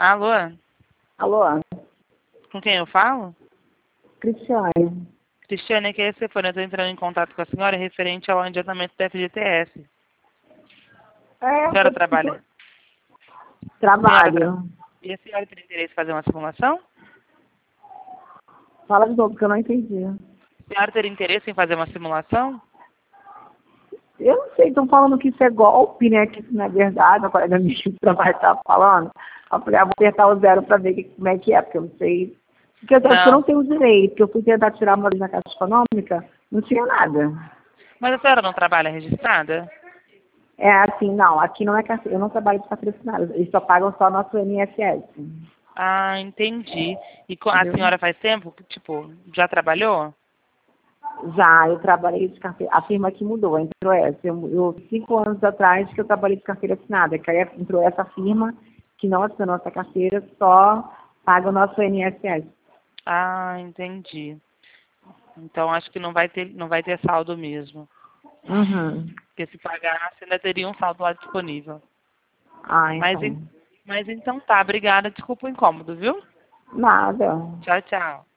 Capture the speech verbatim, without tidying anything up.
Alô? Alô? Com quem eu falo? Cristiane. Cristiane, aqui é a Stefania. Eu estou entrando em contato com a senhora referente ao adiantamento da F G T S. É, A senhora eu trabalha? trabalho. Senhora tra... E a senhora tem interesse em fazer uma simulação? Fala de novo, que eu não entendi. A senhora teria interesse em fazer uma simulação? Eu não sei, estão falando que isso é golpe, né? Que isso não é verdade, a colega minha de trabalho estava falando. Eu falei, ah, vou apertar o zero para ver que, como é que é, porque eu não sei. Porque eu, acho que eu Não. não tenho direito, porque eu fui tentar tirar uma na Caixa Econômica, não tinha nada. Mas a senhora não trabalha registrada? É assim, não, aqui não é carteira, eu não trabalho de carteira assinada, eles só pagam só nosso I N S S. Ah, entendi. E co- a Entendeu? senhora faz tempo que, tipo, já trabalhou? Já, eu trabalhei de carteira. A firma que mudou, entrou essa. Eu, eu cinco anos atrás que eu trabalhei de carteira assinada, que aí entrou essa firma que não assinou nossa carteira, só paga o nosso I N S S. Ah, entendi. Então acho que não vai ter, não vai ter saldo mesmo. Uhum. Porque se pagasse, ainda teria um saldo lá disponível. Ah, Mas, então. en- mas então tá, obrigada. Desculpa o incômodo, viu? Nada. Tchau, tchau.